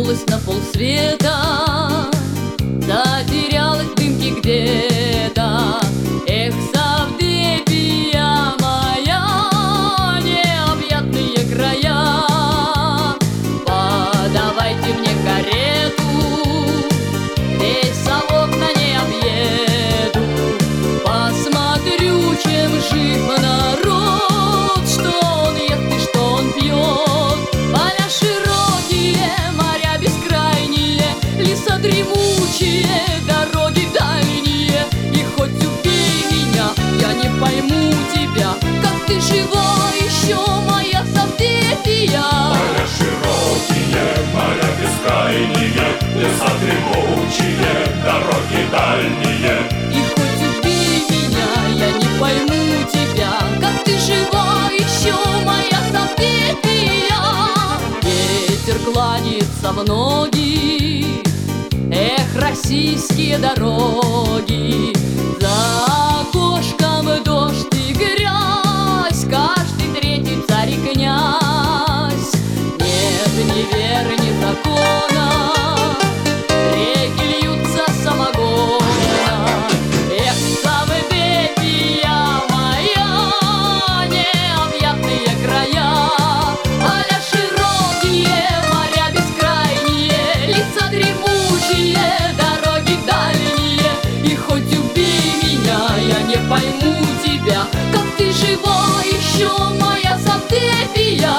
раскинулась на полсвета, затерялась в дымке где-то. Эх, Савдепия моя, необъятные края, подавайте мне карету, весь совок на ней объеду. Посмотрю, чем жив народ, что он ест и что он пьет. Поля широкие, моря бескрайние, леса дремучие, дороги дальние. И хоть убей меня, я не пойму тебя, как ты жива еще, моя Савдепия. Поля широкие, моря бескрайние, леса дремучие, дороги дальние. И хоть убей меня, я не пойму тебя, как ты жива еще, моя Савдепия. Ветер кланяется в ноги, эх, российские дороги. За окошком дождь и грязь, каждый третий царь и князь. Нет ни веры, ни закона, реки льются самогона. Эх, Савдепия моя, необъятные края, поля широкие, моря бескрайние, леса дремучие, дороги дальние. И хоть убей меня, я не пойму тебя, как ты жива еще, моя Савдепия.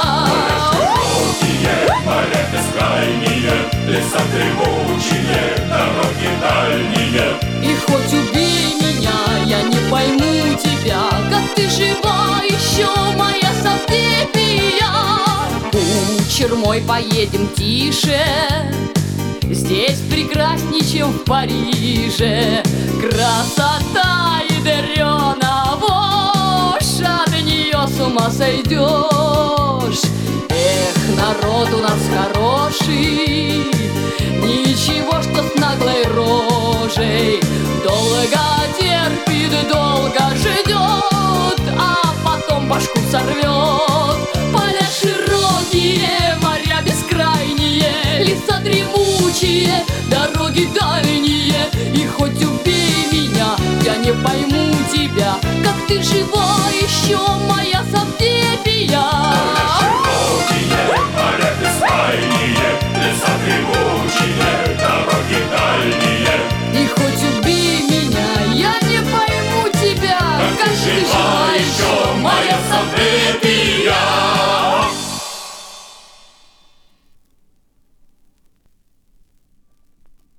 Широкие, моря бескрайние, леса дремучие, дороги дальние. И хоть убей меня, я не пойму тебя, как ты жива еще, моя Савдепия. Кучер мой, поедем тише, здесь прекрасней, чем в Париже. Красота ядрена вошь, от нее с ума сойдешь. Эх, народ у нас хороший, ничего, что с наглой рожей. Долго терпит, долго ждет, а потом башку сорвет. Поля широкие, моря бескрайние, леса дремучие, дороги дальние. И хоть убей меня, я не пойму тебя, как ты жива еще, моя Савдепия.